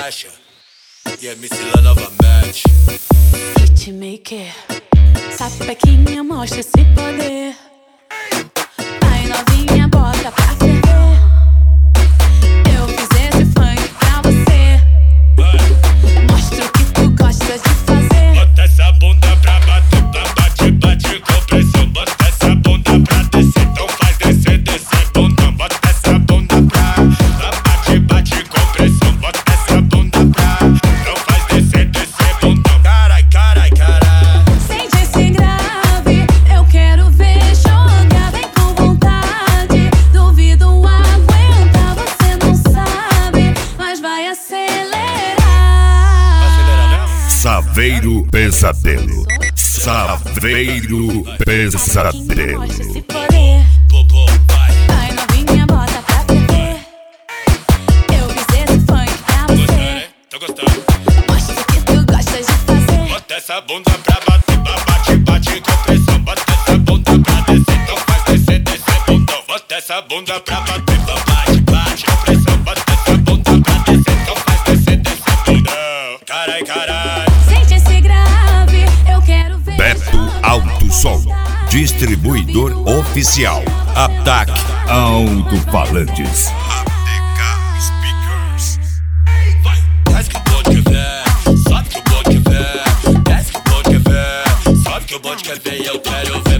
mexe. E MC lá novamente. Hitmaker, sapequinha, mostra esse poder. Vai novinha, bota pra ferver. Eu fiz esse funk pra você. Mostra o que tu gosta de fazer. Bota essa bunda pra bater, bate, bate com pressão. Bota essa bunda pra descer, então faz descer, descer bundão. Bota essa bunda pra bate, bate com pressão. Bota essa bunda pra não faz descer, descer bundão. Carai, carai, carai. Sente esse grave, eu quero ver jogar. Vem com vontade, duvido aguentar. Você não sabe, mas vai acelerar. Saveiro Pesadelo. Saveiro Pesadelo. Mostra esse poder. Bobo, vai. Vai novinha, bota pra ferver. Eu fiz esse funk pra Gostando, você. hein? Tô gostando. Mostra o que tu gosta de fazer. Bota essa bunda pra bater, bate, bate com pressão. Bota essa bunda pra descer, então faz descer, descer bundão. Bota essa bunda pra bater, bate, bate com pressão. Bota essa bunda pra descer, então faz descer, descer bundão. Carai, carai. Sente esse grave, eu quero ver Beto jogar. Alto Som. Distribuidor oficial. Ataque Alto-Falantes. ATK Speakers. Vai, desce que o bonde quer ver, sobe que o bonde quer ver. Desce que o bonde quer ver, sobe que o bonde quer ver. E eu quero ver